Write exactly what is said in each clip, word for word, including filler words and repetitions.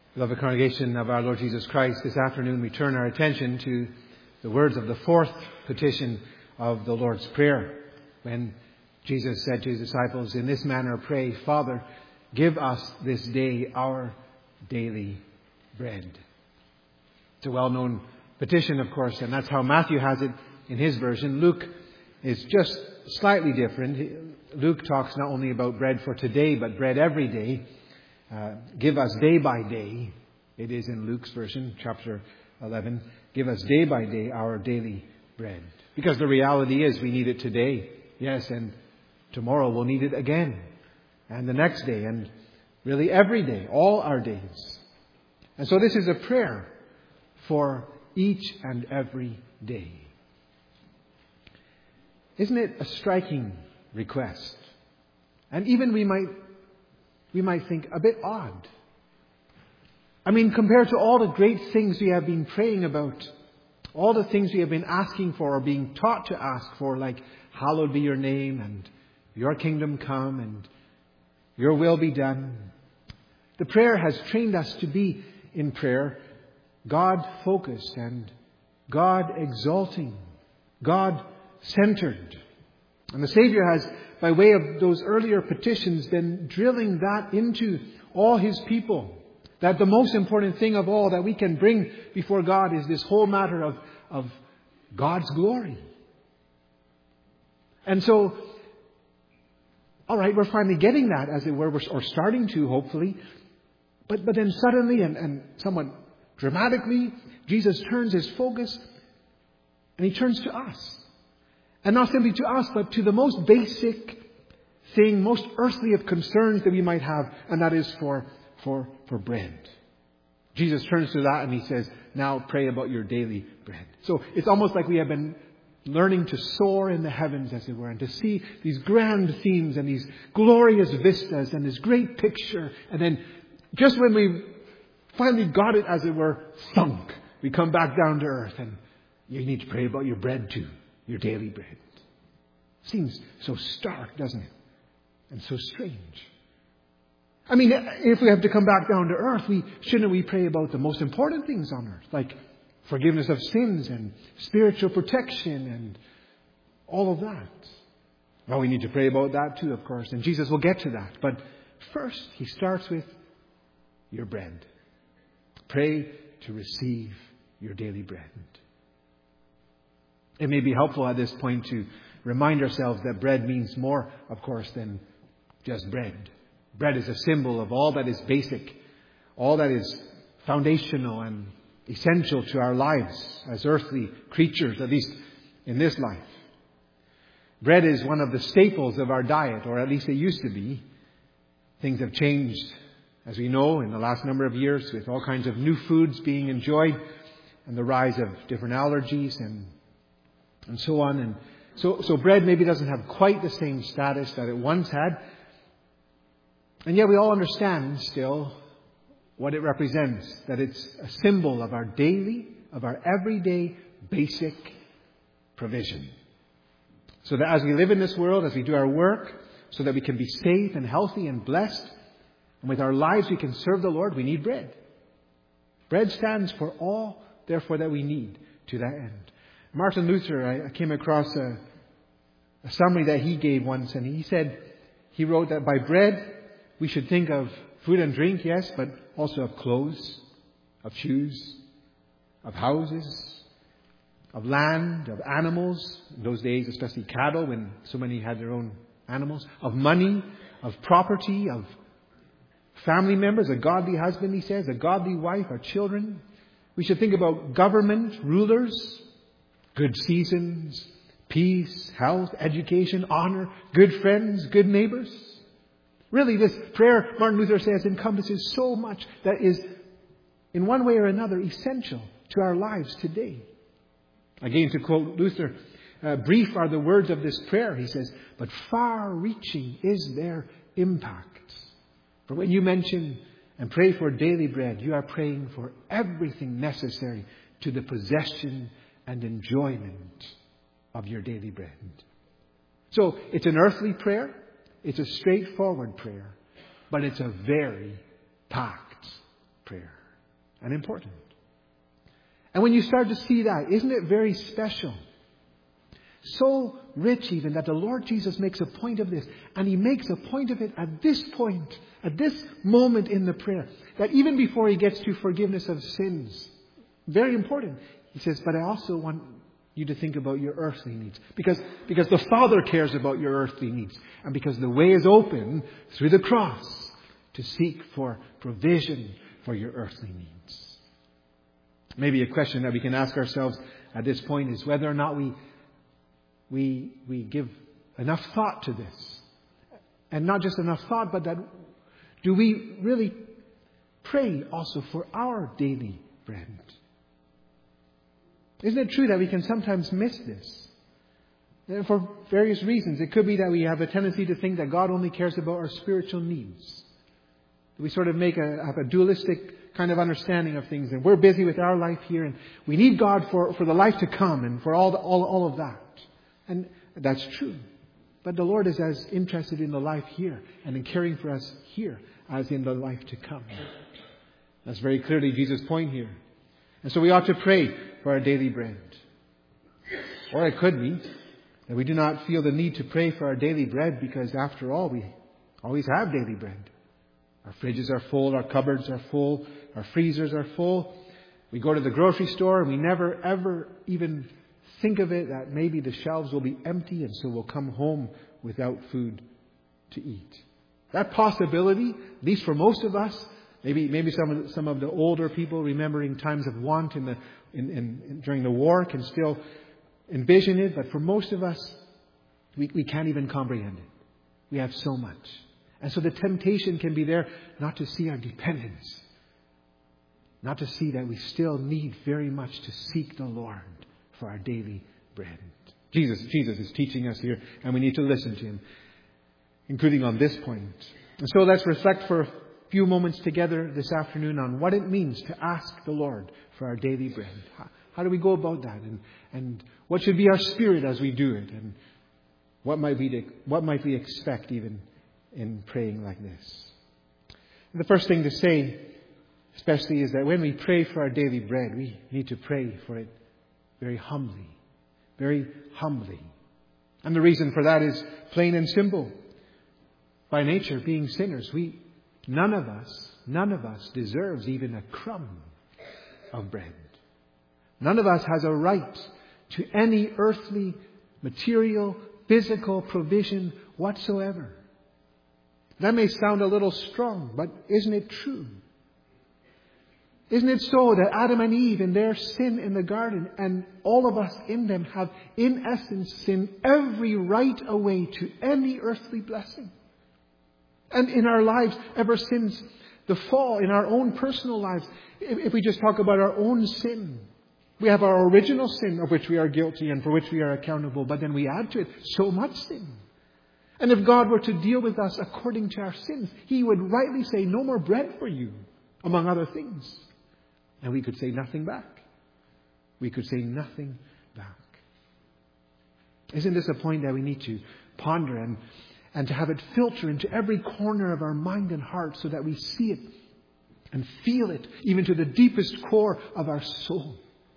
Beloved congregation of our Lord Jesus Christ, this afternoon we turn our attention to the words of the fourth petition of the Lord's Prayer, when Jesus said to his disciples, "In this manner pray, Father, give us this day our daily bread." It's a well-known petition, of course, and that's how Matthew has it in his version. Luke is just slightly different. Luke talks not only about bread for today, but bread every day. Uh, give us day by day. It is in Luke's version, chapter eleven. Give us day by day our daily bread. Because the reality is we need it today. Yes, and tomorrow we'll need it again. And the next day, and really every day, all our days. And so this is a prayer for each and every day. Isn't it a striking request? And even we might we might think a bit odd. I mean, compared to all the great things we have been praying about, all the things we have been asking for or being taught to ask for, like, hallowed be your name and your kingdom come and your will be done. The prayer has trained us to be in prayer God-focused and God-exalting, God-centered. And the Savior has, by way of those earlier petitions, been drilling that into all His people. That the most important thing of all that we can bring before God is this whole matter of, of God's glory. And so, all right, we're finally getting that, as it were, or starting to, hopefully. But, but then suddenly and, and somewhat dramatically, Jesus turns His focus and He turns to us. And not simply to us, but to the most basic thing, most earthly of concerns that we might have, and that is for, for, for bread. Jesus turns to that and He says, now pray about your daily bread. So it's almost like we have been learning to soar in the heavens, as it were, and to see these grand themes and these glorious vistas and this great picture. And then just when we finally got it, as it were, thunk, we come back down to earth, and you need to pray about your bread too. Your daily bread. Seems so stark, doesn't it? And so strange. I mean, if we have to come back down to earth, we shouldn't we pray about the most important things on earth, like forgiveness of sins and spiritual protection and all of that? Well, we need to pray about that too, of course, and Jesus will get to that. But first, He starts with your bread. Pray to receive your daily bread. It may be helpful at this point to remind ourselves that bread means more, of course, than just bread. Bread is a symbol of all that is basic, all that is foundational and essential to our lives as earthly creatures, at least in this life. Bread is one of the staples of our diet, or at least it used to be. Things have changed, as we know, in the last number of years, with all kinds of new foods being enjoyed and the rise of different allergies and And so on. And so, so bread maybe doesn't have quite the same status that it once had. And yet we all understand still what it represents. That it's a symbol of our daily, of our everyday basic provision. So that as we live in this world, as we do our work, so that we can be safe and healthy and blessed, and with our lives we can serve the Lord, we need bread. Bread stands for all, therefore, that we need to that end. Martin Luther, I came across a, a summary that he gave once, and he said, he wrote that by bread we should think of food and drink, yes, but also of clothes, of shoes, of houses, of land, of animals, in those days especially cattle, when so many had their own animals, of money, of property, of family members, a godly husband, he says, a godly wife, our children. We should think about government, rulers, good seasons, peace, health, education, honor, good friends, good neighbors. Really, this prayer, Martin Luther says, encompasses so much that is, in one way or another, essential to our lives today. Again, to quote Luther, uh, brief are the words of this prayer, he says, but far-reaching is their impact. For when you mention and pray for daily bread, you are praying for everything necessary to the possession and enjoyment of your daily bread. So it's an earthly prayer. It's a straightforward prayer. But it's a very packed prayer. and important. And when you start to see that, isn't it very special? So rich even that the Lord Jesus makes a point of this. And He makes a point of it at this point, at this moment in the prayer. That even before He gets to forgiveness of sins, very important, He says, but I also want you to think about your earthly needs. Because, because the Father cares about your earthly needs. And because the way is open through the cross to seek for provision for your earthly needs. Maybe a question that we can ask ourselves at this point is whether or not we We we give enough thought to this. And not just enough thought, but that do we really pray also for our daily bread? Isn't it true that we can sometimes miss this? And for various reasons. It could be that we have a tendency to think that God only cares about our spiritual needs. We sort of make a, have a dualistic kind of understanding of things. And we're busy with our life here. And we need God for, for the life to come and for all, the, all, all of that. And that's true. But the Lord is as interested in the life here and in caring for us here as in the life to come. That's very clearly Jesus' point here. And so we ought to pray for our daily bread. Or it could be that we do not feel the need to pray for our daily bread because after all, we always have daily bread. Our fridges are full, our cupboards are full, our freezers are full. We go to the grocery store and we never ever even think of it that maybe the shelves will be empty and so we'll come home without food to eat. That possibility, at least for most of us, maybe maybe some of the, some of the older people remembering times of want in the in, in, in during the war can still envision it, but for most of us, we, we can't even comprehend it. We have so much. And so the temptation can be there not to see our dependence, not to see that we still need very much to seek the Lord for our daily bread. Jesus, Jesus is teaching us here, and we need to listen to Him, including on this point. And so let's reflect for a few moments together this afternoon on what it means to ask the Lord for our daily bread. How, how do we go about that? And, and what should be our spirit as we do it? And what might we, what might we expect even in praying like this? And the first thing to say, especially, is that when we pray for our daily bread, we need to pray for it very humbly. Very humbly. And the reason for that is plain and simple. By nature, being sinners, we, none of us, none of us deserves even a crumb of bread. None of us has a right to any earthly, material, physical provision whatsoever. That may sound a little strong, but isn't it true? Isn't it so that Adam and Eve in their sin in the garden and all of us in them have in essence sinned every right away to any earthly blessing? And in our lives ever since the fall, in our own personal lives, if, if we just talk about our own sin, we have our original sin of which we are guilty and for which we are accountable, but then we add to it so much sin. And if God were to deal with us according to our sins, He would rightly say, no more bread for you, among other things. And we could say nothing back. We could say nothing back. Isn't this a point that we need to ponder and, and to have it filter into every corner of our mind and heart so that we see it and feel it even to the deepest core of our soul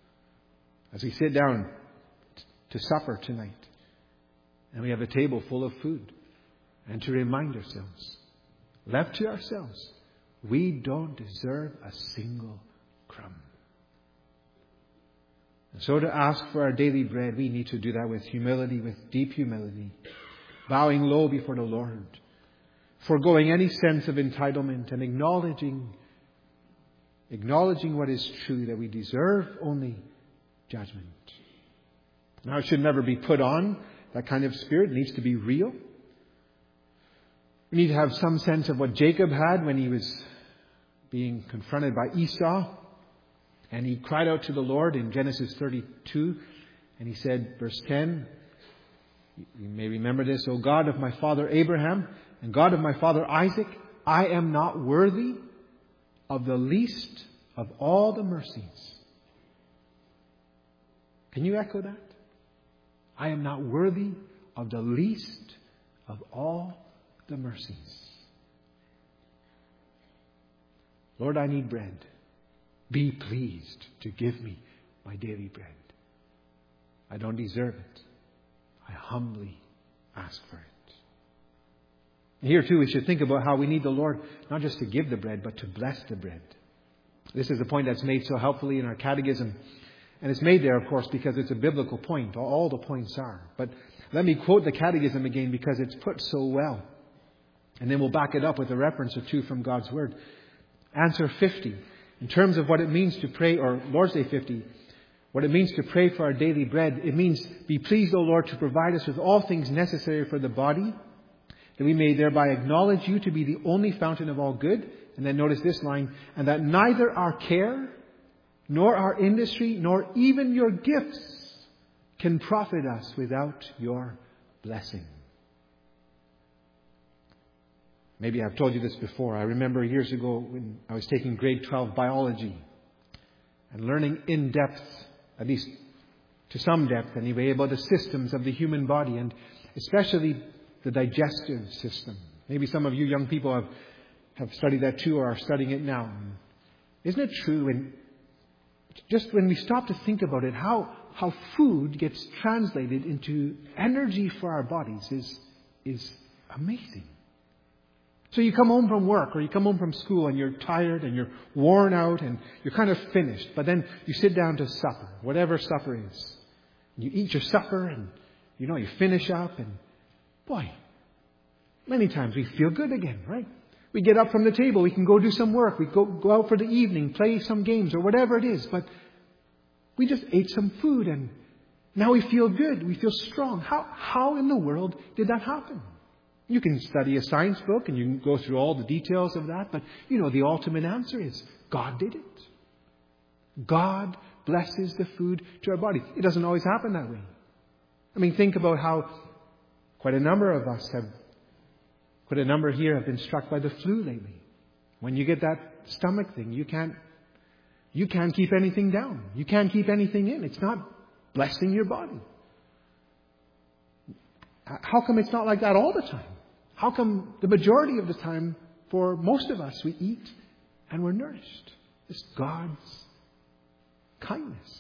as we sit down to supper tonight and we have a table full of food, and to remind ourselves, left to ourselves, we don't deserve a single crumb. And so to ask for our daily bread, we need to do that with humility, with deep humility, bowing low before the Lord, foregoing any sense of entitlement and acknowledging, acknowledging what is true, that we deserve only judgment. Now, it should never be put on. That kind of spirit needs to be real. We need to have some sense of what Jacob had when he was being confronted by Esau. And he cried out to the Lord in Genesis thirty-two. And he said, verse ten, you may remember this, O God of my father Abraham and God of my father Isaac, I am not worthy of the least of all the mercies. Can you echo that? I am not worthy of the least of all the mercies. Lord, I need bread. Be pleased to give me my daily bread. I don't deserve it. I humbly ask for it. And here too we should think about how we need the Lord not just to give the bread, but to bless the bread. This is a point that's made so helpfully in our catechism. And it's made there, of course, because it's a biblical point. All the points are. But let me quote the catechism again because it's put so well. And then we'll back it up with a reference or two from God's Word. Answer fifty. In terms of what it means to pray, or Lord's Day fifty, what it means to pray for our daily bread, it means, be pleased, O Lord, to provide us with all things necessary for the body, that we may thereby acknowledge you to be the only fountain of all good. And then notice this line, and that neither our care, nor our industry, nor even your gifts can profit us without your blessing. Maybe I've told you this before. I remember years ago when I was taking grade twelve biology and learning in depth, at least to some depth anyway, about the systems of the human body and especially the digestive system. Maybe some of you young people have, have studied that too or are studying it now. Isn't it true when just when we stop to think about it, how, how food gets translated into energy for our bodies is, is amazing. So you come home from work or you come home from school and you're tired and you're worn out and you're kind of finished. But then you sit down to supper, whatever supper is. You eat your supper and, you know, you finish up and, boy, many times we feel good again, right? We get up from the table, we can go do some work, we go, go out for the evening, play some games or whatever it is. But we just ate some food and now we feel good, we feel strong. How, how in the world did that happen? You can study a science book and you can go through all the details of that. But, you know, the ultimate answer is God did it. God blesses the food to our body. It doesn't always happen that way. I mean, think about how quite a number of us have, quite a number here have been struck by the flu lately. When you get that stomach thing, you can't, you can't keep anything down. You can't keep anything in. It's not blessing your body. How come it's not like that all the time? How come the majority of the time, for most of us, we eat and we're nourished? It's God's kindness.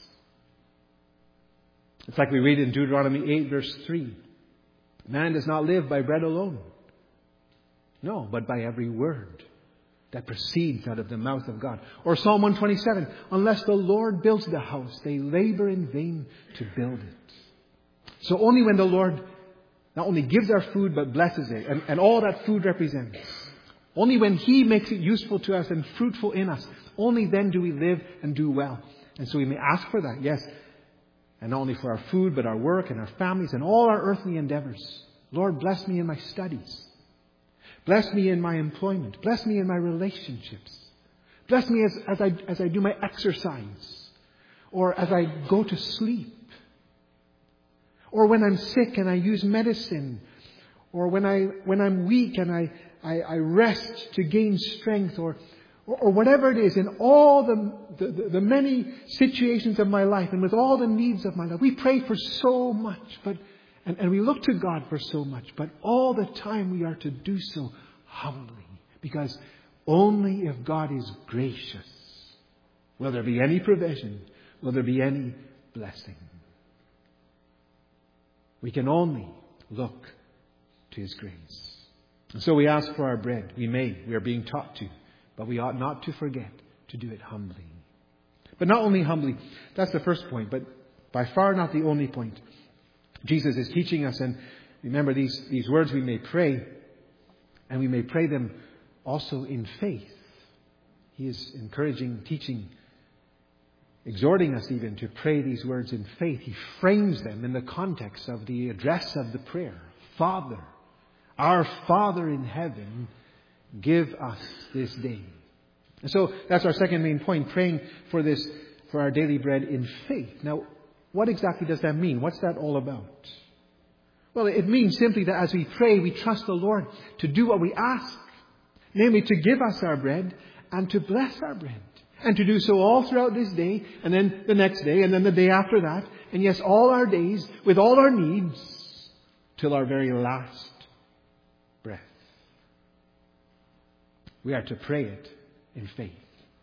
It's like we read in Deuteronomy eight, verse three. Man does not live by bread alone. No, but by every word that proceeds out of the mouth of God. Or Psalm one twenty-seven. Unless the Lord builds the house, they labor in vain to build it. So only when the Lord not only gives our food, but blesses it. And, and all that food represents. Only when He makes it useful to us and fruitful in us. Only then do we live and do well. And so we may ask for that, yes. And not only for our food, but our work and our families and all our earthly endeavors. Lord, bless me in my studies. Bless me in my employment. Bless me in my relationships. Bless me as, as, I, as I do my exercise. Or as I go to sleep. Or when I'm sick and I use medicine. Or when, I, when I'm weak and I, I, I rest to gain strength. Or, or, or whatever it is, in all the, the, the many situations of my life and with all the needs of my life. We pray for so much. But and, and we look to God for so much. But all the time we are to do so humbly. Because only if God is gracious will there be any provision. Will there be any blessing. We can only look to His grace. And so we ask for our bread. We may. We are being taught to. But we ought not to forget to do it humbly. But not only humbly. That's the first point. But by far not the only point. Jesus is teaching us. And remember these, these words we may pray. And we may pray them also in faith. He is encouraging, teaching, exhorting us even to pray these words in faith. He frames them in the context of the address of the prayer. Father, our Father in heaven, give us this day. And so that's our second main point, praying for this, for our daily bread in faith. Now, what exactly does that mean? What's that all about? Well, it means simply that as we pray, we trust the Lord to do what we ask. Namely, to give us our bread and to bless our bread. And to do so all throughout this day, and then the next day, and then the day after that. And yes, all our days, with all our needs, till our very last breath. We are to pray it in faith.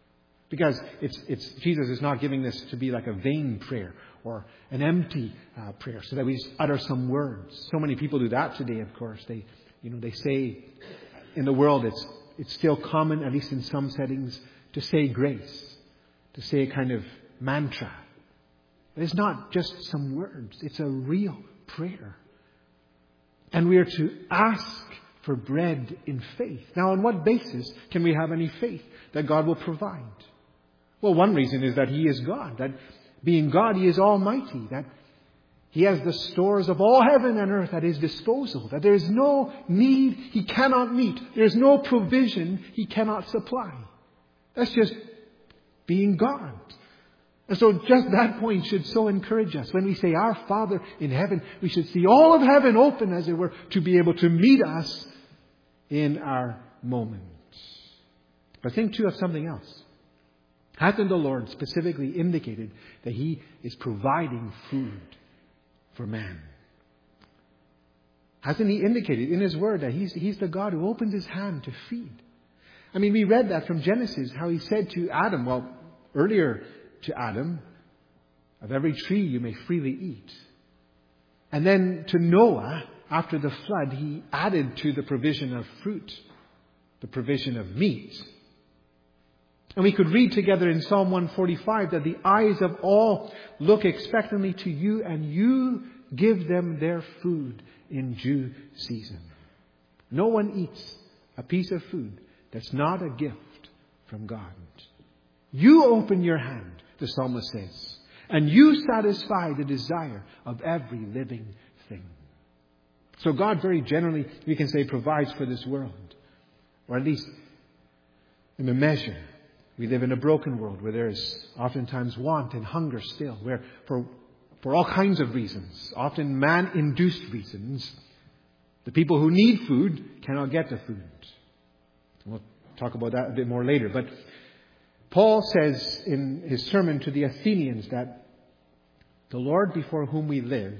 Because it's, it's, Jesus is not giving this to be like a vain prayer or an empty uh, prayer so that we just utter some words. So many people do that today, of course. They, you know, they say in the world it's, it's still common, at least in some settings, to say grace, to say a kind of mantra. But it's not just some words. It's a real prayer. And we are to ask for bread in faith. Now, on what basis can we have any faith that God will provide? Well, one reason is that He is God. That being God, He is almighty. That He has the stores of all heaven and earth at His disposal. That there is no need He cannot meet. There is no provision He cannot supply. That's just being God. And so just that point should so encourage us. When we say, Our Father in heaven, we should see all of heaven open, as it were, to be able to meet us in our moment. But think too of something else. Hasn't the Lord specifically indicated that He is providing food for man? Hasn't He indicated in His Word that He's, He's the God who opens His hand to feed? I mean, we read that from Genesis, how He said to Adam, well, earlier to Adam, of every tree you may freely eat. And then to Noah, after the flood, He added to the provision of fruit, the provision of meat. And we could read together in Psalm one forty-five that the eyes of all look expectantly to You, and You give them their food in due season. No one eats a piece of food that's not a gift from God. You open Your hand, the psalmist says, and You satisfy the desire of every living thing. So God very generally, we can say, provides for this world. Or at least in a measure. We live in a broken world where there is oftentimes want and hunger still. Where for, for all kinds of reasons, often man-induced reasons, the people who need food cannot get the food. We'll talk about that a bit more later. But Paul says in his sermon to the Athenians that the Lord before whom we live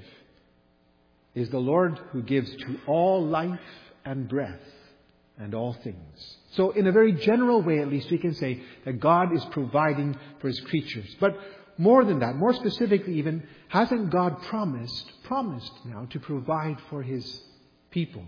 is the Lord who gives to all life and breath and all things. So in a very general way, at least, we can say that God is providing for His creatures. But more than that, more specifically even, hasn't God promised, promised now to provide for His people?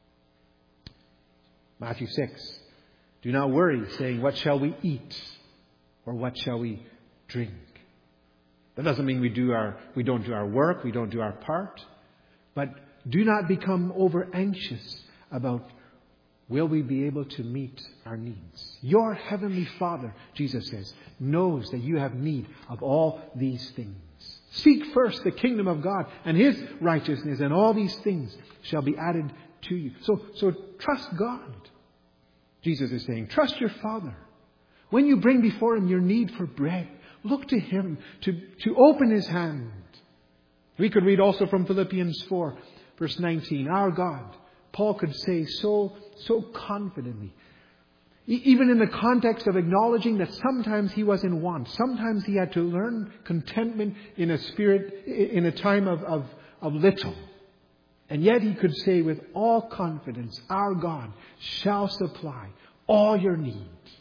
Matthew six. Do not worry, saying, what shall we eat? Or what shall we drink? That doesn't mean we do our, we don't do our work, we don't do our part. But do not become over anxious about, will we be able to meet our needs? Your heavenly Father, Jesus says, knows that you have need of all these things. Seek first the kingdom of God and His righteousness, and all these things shall be added to you. So, so trust God. Jesus is saying, trust your Father. When you bring before Him your need for bread, look to Him to, to open His hand. We could read also from Philippians four, verse nineteen, our God, Paul could say so, so confidently, e- even in the context of acknowledging that sometimes he was in want, sometimes he had to learn contentment in a spirit, in a time of, of, of little. And yet he could say with all confidence, our God shall supply all your needs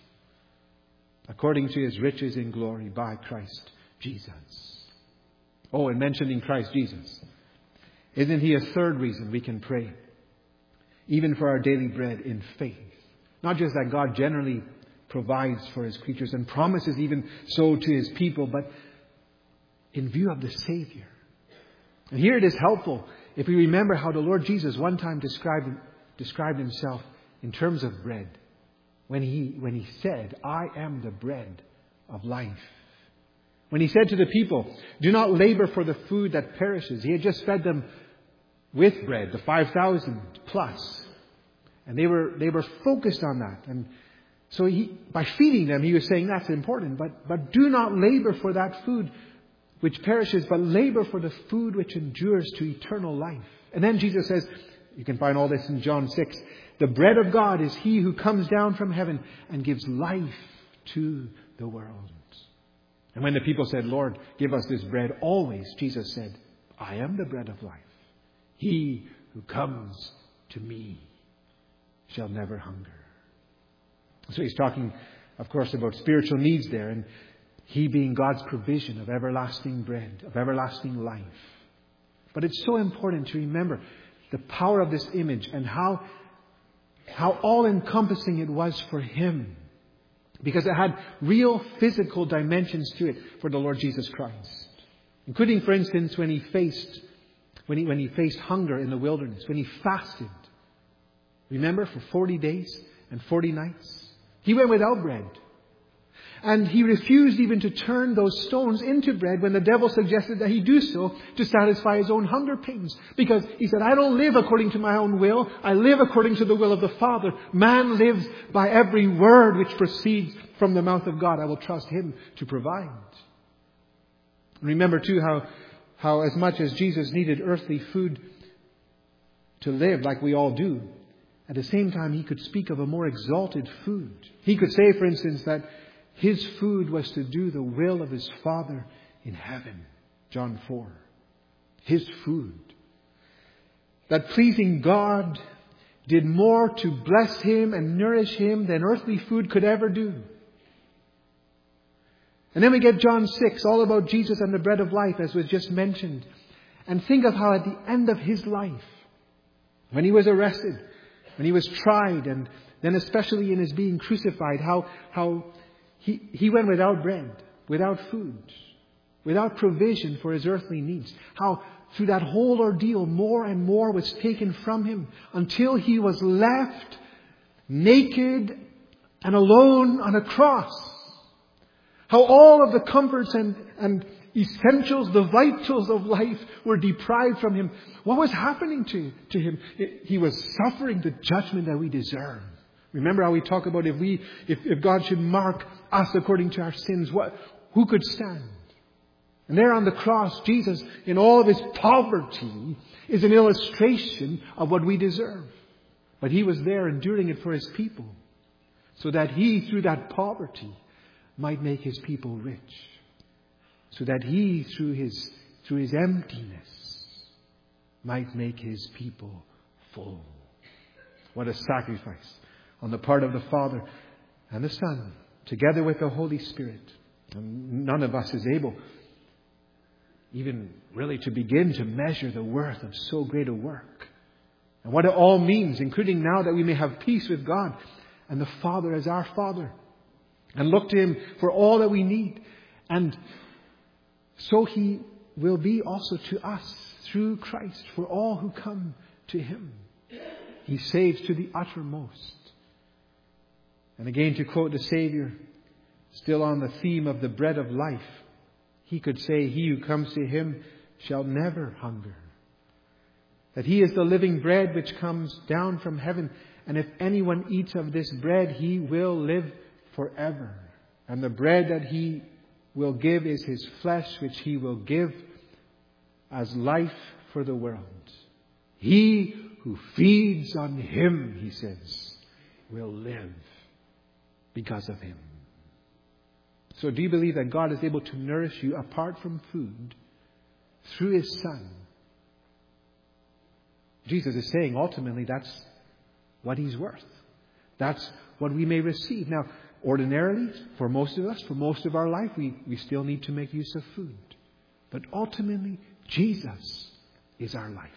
according to His riches in glory by Christ Jesus. Oh, and mentioning Christ Jesus, isn't He a third reason we can pray, even for our daily bread, in faith? Not just that God generally provides for His creatures and promises even so to His people, but in view of the Savior. And here it is helpful if we remember how the Lord Jesus one time described, described Himself in terms of bread. When he, when he said, I am the bread of life. When He said to the people, do not labor for the food that perishes. He had just fed them with bread, the five thousand plus. And they were, they were focused on that. And so he, by feeding them, He was saying that's important. But, but do not labor for that food which perishes, but labor for the food which endures to eternal life. And then Jesus says, you can find all this in John six, the bread of God is He who comes down from heaven and gives life to the world. And when the people said, Lord, give us this bread always, Jesus said, I am the bread of life. He who comes to me shall never hunger. So He's talking of course, about spiritual needs there, and He being God's provision of everlasting bread, of everlasting life. But it's so important to remember the power of this image and how, how all-encompassing it was for Him. Because it had real physical dimensions to it for the Lord Jesus Christ. Including, for instance, when He faced, when he, when he faced hunger in the wilderness, when He fasted. Remember, for forty days and forty nights? He went without bread. And He refused even to turn those stones into bread when the devil suggested that He do so to satisfy His own hunger pains. Because He said, I don't live according to my own will. I live according to the will of the Father. Man lives by every word which proceeds from the mouth of God. I will trust Him to provide. Remember too how, how as much as Jesus needed earthly food to live like we all do, at the same time He could speak of a more exalted food. He could say, for instance, that His food was to do the will of His Father in heaven. John four. His food. That pleasing God did more to bless Him and nourish Him than earthly food could ever do. And then we get John six, all about Jesus and the bread of life, as was just mentioned. And think of how at the end of His life, when He was arrested, when He was tried, and then especially in His being crucified, how, how He, he went without bread, without food, without provision for His earthly needs. How through that whole ordeal, more and more was taken from Him until He was left naked and alone on a cross. How all of the comforts and, and essentials, the vitals of life were deprived from Him. What was happening to, to Him? He was suffering the judgment that we deserve. Remember how we talk about if we, if, if God should mark us according to our sins, what, who could stand? And there on the cross, Jesus, in all of His poverty, is an illustration of what we deserve. But He was there enduring it for His people, so that He, through that poverty, might make His people rich. So that He, through His, through His emptiness, might make His people full. What a sacrifice on the part of the Father and the Son, together with the Holy Spirit. And none of us is able even really to begin to measure the worth of so great a work. And what it all means, including now that we may have peace with God and the Father as our Father. And look to Him for all that we need. And so He will be also to us through Christ for all who come to Him. He saves to the uttermost. And again, to quote the Savior, still on the theme of the bread of life, He could say, He who comes to Him shall never hunger. That He is the living bread which comes down from heaven. And if anyone eats of this bread, he will live forever. And the bread that He will give is His flesh, which He will give as life for the world. He who feeds on Him, He says, will live because of Him. So do you believe that God is able to nourish you apart from food through His Son? Jesus is saying ultimately that's what He's worth. That's what we may receive. Now, ordinarily, for most of us, for most of our life, we, we still need to make use of food. But ultimately, Jesus is our life.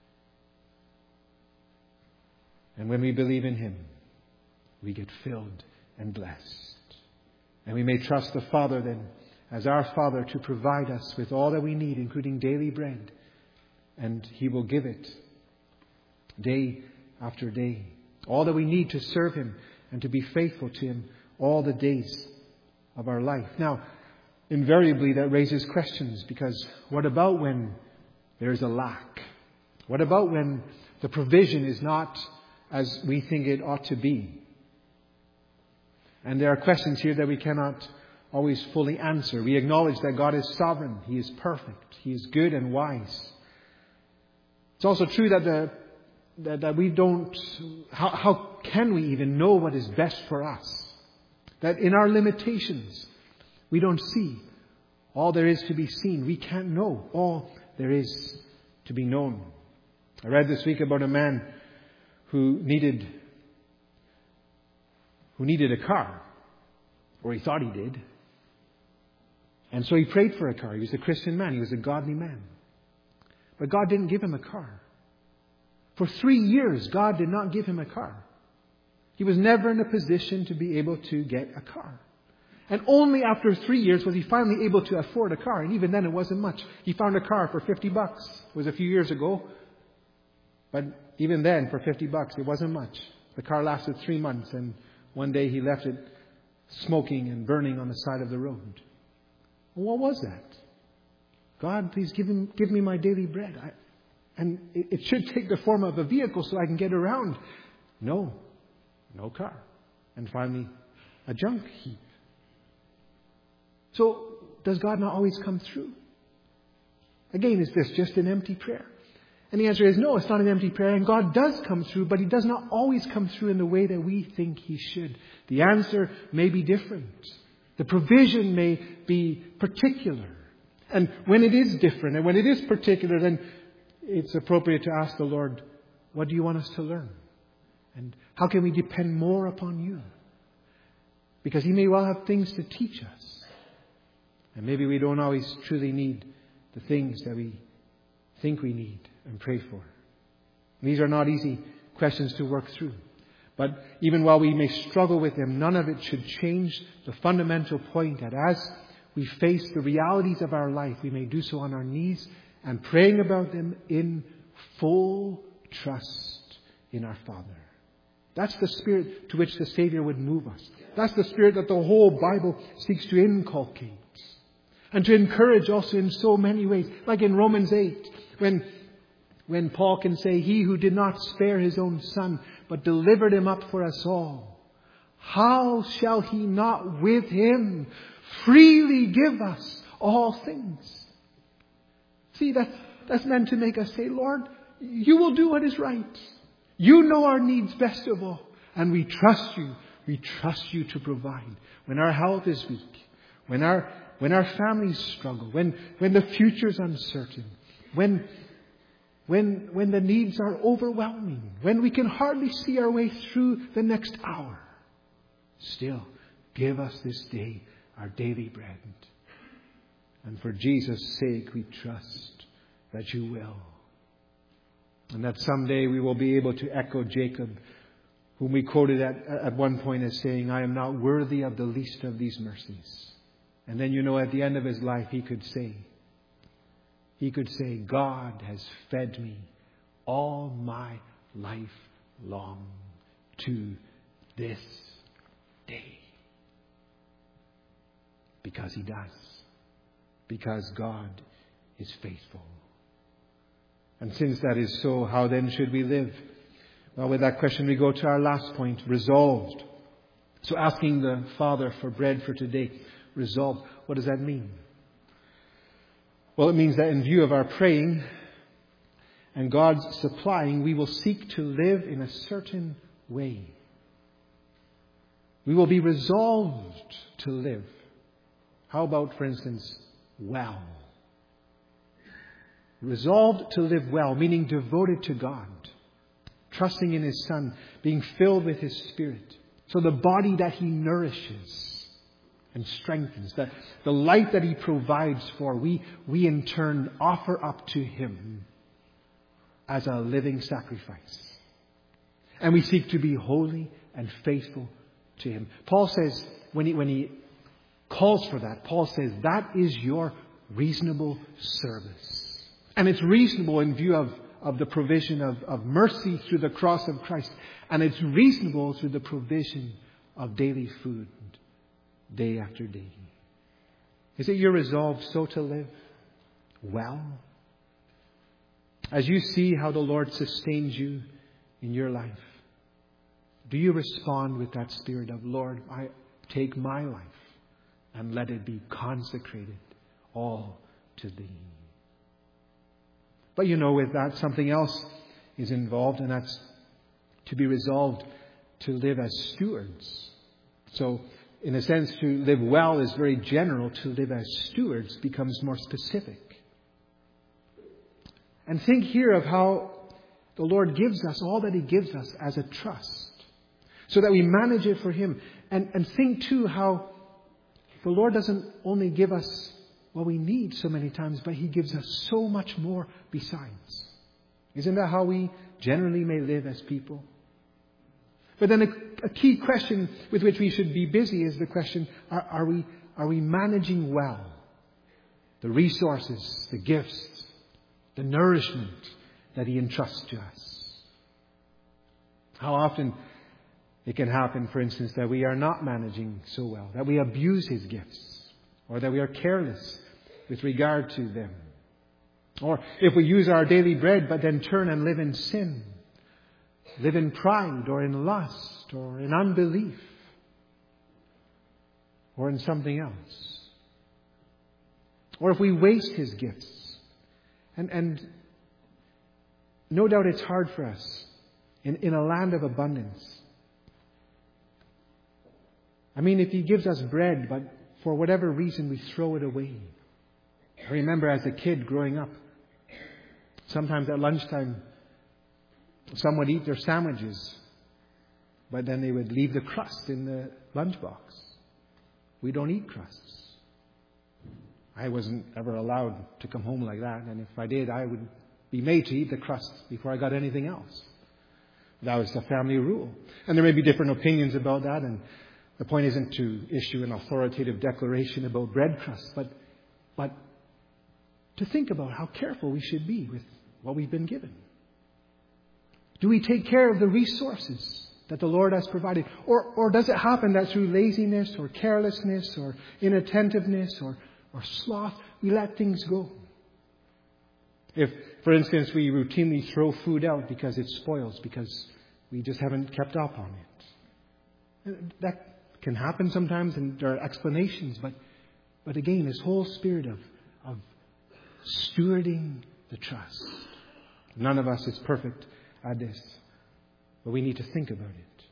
And when we believe in Him, we get filled and blessed. And we may trust the Father then, as our Father, to provide us with all that we need, including daily bread. And He will give it day after day. All that we need to serve Him and to be faithful to Him all the days of our life. Now, invariably that raises questions, because what about when there is a lack? What about when the provision is not as we think it ought to be? And there are questions here that we cannot always fully answer. We acknowledge that God is sovereign. He is perfect. He is good and wise. It's also true that the that, that we don't... How, how can we even know what is best for us? That in our limitations, we don't see all there is to be seen. We can't know all there is to be known. I read this week about a man who needed who needed a car. Or he thought he did. And so he prayed for a car. He was a Christian man. He was a godly man. But God didn't give him a car. For three years, God did not give him a car. He was never in a position to be able to get a car. And only after three years was he finally able to afford a car. And even then it wasn't much. He found a car for fifty bucks. It was a few years ago. But even then, for fifty bucks, it wasn't much. The car lasted three months. And one day he left it smoking and burning on the side of the road. What was that? God, please give, him, give me my daily bread. I, and it, it should take the form of a vehicle so I can get around. No. No car. And finally, a junk heap. So, does God not always come through? Again, is this just an empty prayer? And the answer is no, it's not an empty prayer. And God does come through, but He does not always come through in the way that we think He should. The answer may be different. The provision may be particular. And when it is different and when it is particular, then it's appropriate to ask the Lord, what do you want us to learn? And how can we depend more upon you? Because He may well have things to teach us. And maybe we don't always truly need the things that we think we need and pray for. These are not easy questions to work through. But even while we may struggle with them, none of it should change the fundamental point that as we face the realities of our life, we may do so on our knees and praying about them in full trust in our Father. That's the spirit to which the Savior would move us. That's the spirit that the whole Bible seeks to inculcate. And to encourage also in so many ways. Like in Romans eight, when, when Paul can say, He who did not spare His own Son, but delivered Him up for us all, how shall He not with Him freely give us all things? See, that, that's meant to make us say, Lord, You will do what is right. You know our needs best of all. And we trust You. We trust You to provide. When our health is weak, when our When our families struggle, when, when the future's uncertain, when, when, when the needs are overwhelming, when we can hardly see our way through the next hour, still give us this day our daily bread. And for Jesus' sake, we trust that You will. And that someday we will be able to echo Jacob, whom we quoted at, at one point as saying, I am not worthy of the least of these mercies. And then, you know, at the end of his life, he could say, he could say, God has fed me all my life long to this day. Because He does. Because God is faithful. And since that is so, how then should we live? Well, with that question, we go to our last point, resolved. So asking the Father for bread for today. Resolved. What does that mean? Well, it means that in view of our praying and God's supplying, we will seek to live in a certain way. We will be resolved to live. How about, for instance, well? Resolved to live well, meaning devoted to God, trusting in His Son, being filled with His Spirit. So the body that He nourishes and strengthens, that the life that He provides for, we, we in turn offer up to Him as a living sacrifice. And we seek to be holy and faithful to Him. Paul says, when he, when he calls for that, Paul says, that is your reasonable service. And it's reasonable in view of, of the provision of, of mercy through the cross of Christ. And it's reasonable through the provision of daily food. Day after day. Is it your resolve so to live well? As you see how the Lord sustains you in your life, do you respond with that spirit of, Lord, I take my life and let it be consecrated all to Thee? But you know, with that, something else is involved, and that's to be resolved to live as stewards. So, in a sense, to live well is very general. To live as stewards becomes more specific. And think here of how the Lord gives us all that He gives us as a trust, so that we manage it for Him. And, and think too how the Lord doesn't only give us what we need so many times, but He gives us so much more besides. Isn't that how we generally may live as people? But then a, a key question with which we should be busy is the question, are, are we are we managing well the resources, the gifts, the nourishment that He entrusts to us? How often it can happen, for instance, that we are not managing so well, that we abuse His gifts, or that we are careless with regard to them. Or if we use our daily bread but then turn and live in sin, live in pride or in lust or in unbelief or in something else. Or if we waste His gifts. And, and no doubt it's hard for us in, in a land of abundance. I mean, if He gives us bread, but for whatever reason we throw it away. I remember as a kid growing up, sometimes at lunchtime, some would eat their sandwiches, but then they would leave the crust in the lunchbox. We don't eat crusts. I wasn't ever allowed to come home like that, and if I did, I would be made to eat the crust before I got anything else. That was the family rule. And there may be different opinions about that, and the point isn't to issue an authoritative declaration about bread crusts, but, but to think about how careful we should be with what we've been given. Do we take care of the resources that the Lord has provided? Or, or does it happen that through laziness or carelessness or inattentiveness or, or sloth, we let things go? If, for instance, we routinely throw food out because it spoils, because we just haven't kept up on it. That can happen sometimes, and there are explanations, but, but again, this whole spirit of, of stewarding the trust. None of us is perfect at this, but we need to think about it.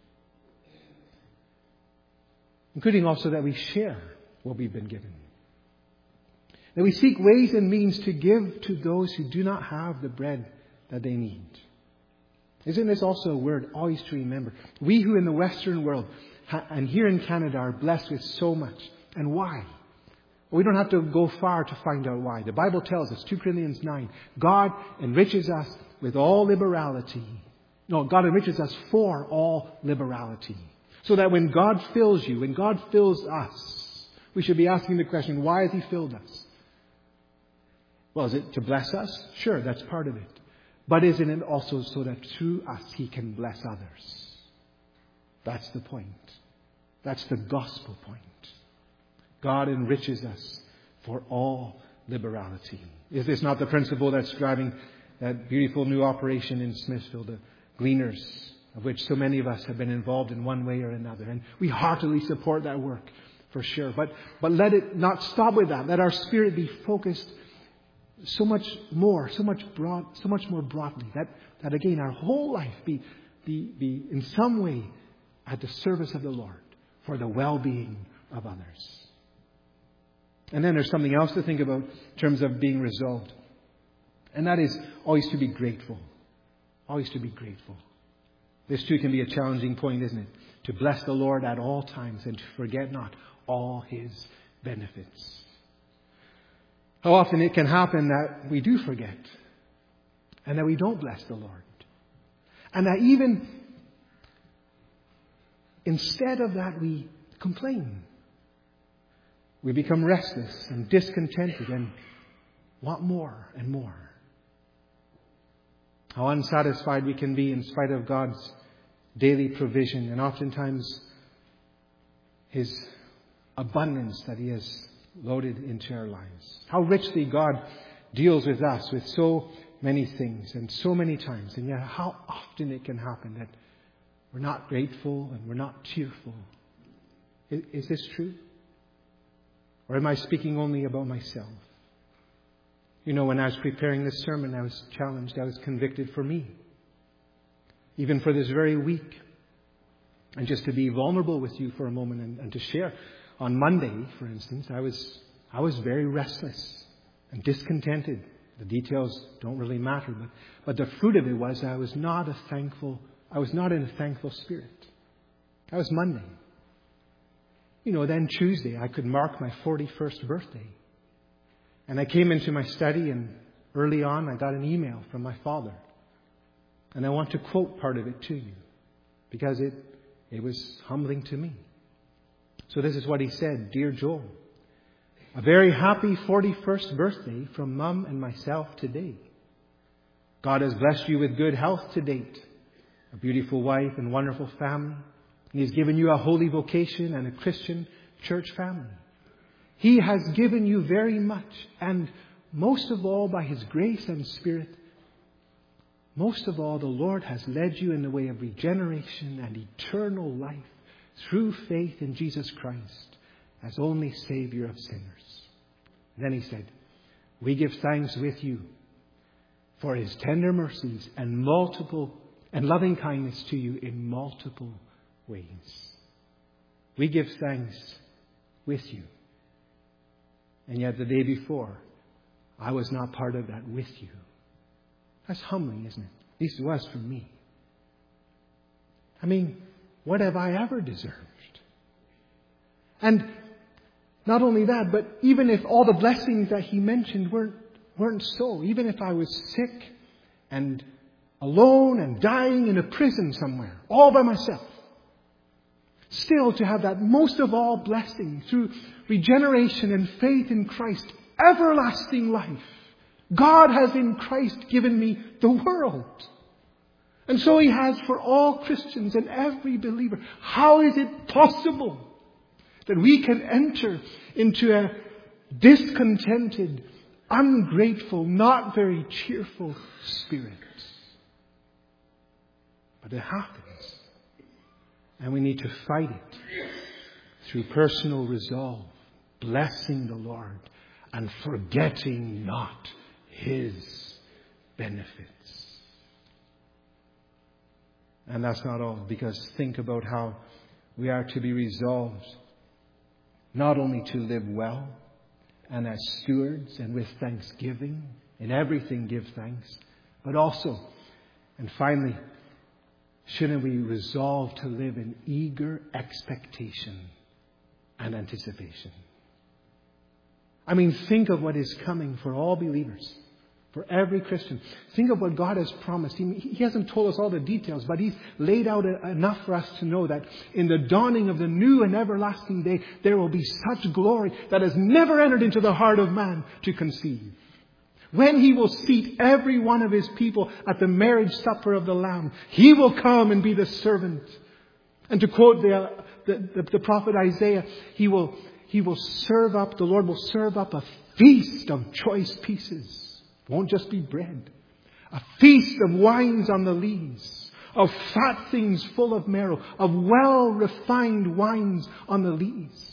Including also that we share what we've been given. That we seek ways and means to give to those who do not have the bread that they need. Isn't this also a word always to remember? We who in the Western world and here in Canada are blessed with so much. And why? We don't have to go far to find out why. The Bible tells us, Second Corinthians nine, God enriches us with all liberality. No, God enriches us for all liberality. So that when God fills you, when God fills us, we should be asking the question, why has He filled us? Well, is it to bless us? Sure, that's part of it. But isn't it also so that through us He can bless others? That's the point. That's the gospel point. God enriches us for all liberality. Is this not the principle that's driving that beautiful new operation in Smithville, the Gleaners, of which so many of us have been involved in one way or another? And we heartily support that work, for sure. But, but let it not stop with that. Let our spirit be focused so much more, so much broad, so much more broadly. That, that again, our whole life be, be, be in some way at the service of the Lord for the well-being of others. And then there's something else to think about in terms of being resolved. And that is always to be grateful. Always to be grateful. This too can be a challenging point, isn't it? To bless the Lord at all times and to forget not all His benefits. How often it can happen that we do forget and that we don't bless the Lord. And that even instead of that we complain. We become restless and discontented and want more and more. How unsatisfied we can be in spite of God's daily provision and oftentimes His abundance that He has loaded into our lives. How richly God deals with us with so many things and so many times. And yet how often it can happen that we're not grateful and we're not cheerful. Is, is this true? Or am I speaking only about myself? You know, when I was preparing this sermon, I was challenged, I was convicted for me. Even for this very week. And just to be vulnerable with you for a moment and, and to share. On Monday, for instance, I was I was very restless and discontented. The details don't really matter, but, but the fruit of it was I was not a thankful, I was not in a thankful spirit. That was Monday. you know, then Tuesday I could mark my forty-first birthday. And I came into my study, and early on I got an email from my father. And I want to quote part of it to you because it, it was humbling to me. So this is what he said. Dear Joel, a very happy forty-first birthday from Mum and myself today. God has blessed you with good health to date, a beautiful wife and wonderful family. He has given you a holy vocation and a Christian church family. He has given you very much, and most of all by His grace and Spirit, most of all the Lord has led you in the way of regeneration and eternal life through faith in Jesus Christ as only Savior of sinners. Then he said, we give thanks with you for His tender mercies and multiple and loving kindness to you in multiple ways. We give thanks with you. And yet the day before, I was not part of that with you. That's humbling, isn't it? At least it was for me. I mean, what have I ever deserved? And not only that, but even if all the blessings that he mentioned weren't, weren't so, even if I was sick and alone and dying in a prison somewhere, all by myself, still to have that most of all blessing through regeneration and faith in Christ, everlasting life. God has in Christ given me the world. And so He has for all Christians and every believer. How is it possible that we can enter into a discontented, ungrateful, not very cheerful spirit? But it happens. And we need to fight it through personal resolve, blessing the Lord and forgetting not His benefits. And that's not all, because think about how we are to be resolved not only to live well and as stewards and with thanksgiving, in everything give thanks, but also, and finally, shouldn't we resolve to live in eager expectation and anticipation? I mean, think of what is coming for all believers, for every Christian. Think of what God has promised. He, he hasn't told us all the details, but He's laid out enough for us to know that in the dawning of the new and everlasting day, there will be such glory that has never entered into the heart of man to conceive. When He will seat every one of His people at the marriage supper of the Lamb, He will come and be the servant. And to quote the, uh, the, the, the prophet Isaiah, He will, He will serve up, the Lord will serve up a feast of choice pieces. It won't just be bread. A feast of wines on the lees, of fat things full of marrow, of well-refined wines on the lees.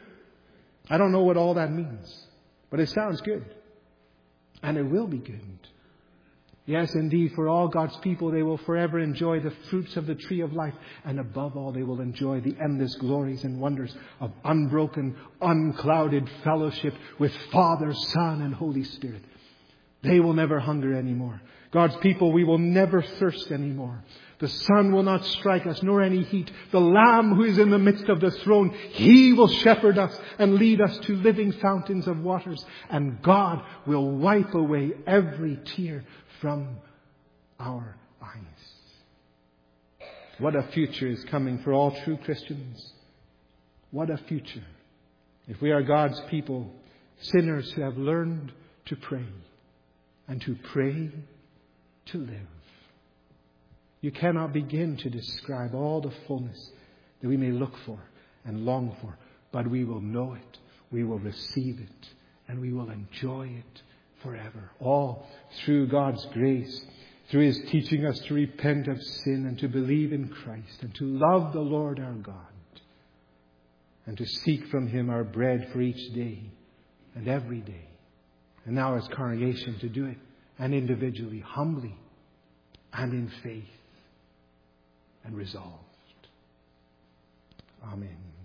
I don't know what all that means, but it sounds good. And it will be good. Yes, indeed, for all God's people, they will forever enjoy the fruits of the tree of life. And above all, they will enjoy the endless glories and wonders of unbroken, unclouded fellowship with Father, Son, and Holy Spirit. They will never hunger anymore. God's people, we will never thirst anymore. The sun will not strike us, nor any heat. The Lamb who is in the midst of the throne, He will shepherd us and lead us to living fountains of waters. And God will wipe away every tear from our eyes. What a future is coming for all true Christians. What a future. If we are God's people, sinners who have learned to pray and to pray to live. You cannot begin to describe all the fullness that we may look for and long for, but we will know it, we will receive it, and we will enjoy it forever. All through God's grace, through His teaching us to repent of sin and to believe in Christ and to love the Lord our God and to seek from Him our bread for each day and every day. And now as congregation to do it, and individually, humbly and in faith and resolved. Amen.